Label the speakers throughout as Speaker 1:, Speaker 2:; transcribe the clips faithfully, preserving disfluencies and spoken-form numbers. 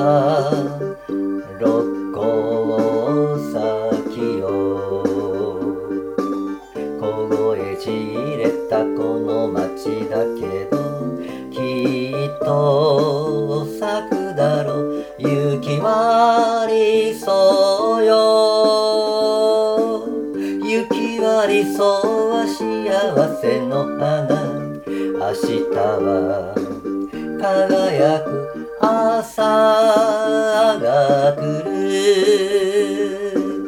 Speaker 1: 六甲先よ凍えちれたこの街だけどきっと咲くだろう雪は理想よ雪は理想は幸せの花明日は輝く朝が来る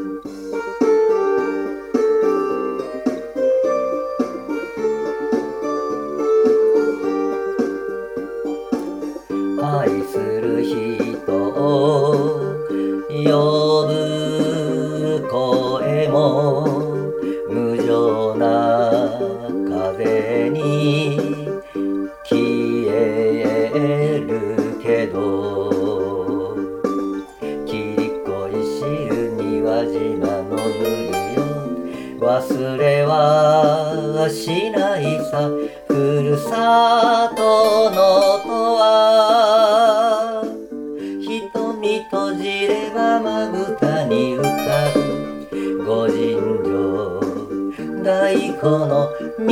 Speaker 1: 愛する人を呼ぶ声も無情な風に消えるけどきりこい汁には島の塗りよ忘れはしないさふるさとのとは瞳閉じればまぶたに浮かぶご尋常太鼓の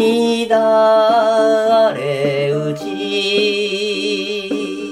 Speaker 1: 乱れ打ち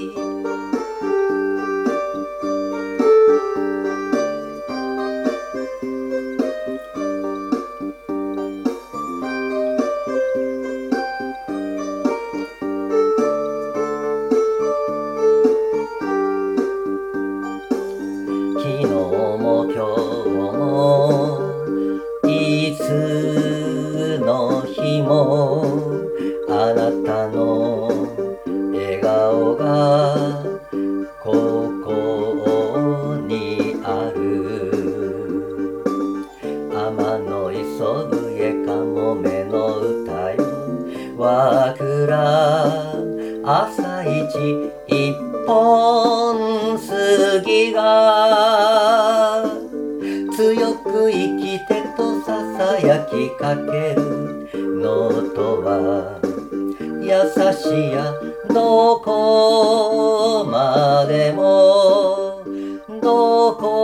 Speaker 1: 昨日も今日もいつの日もあなたの笑顔がここにある天の磯笛かもめの歌よ和倉朝市一本杉が強く生きてとささやきかけるのとは優しやどこまでもどこ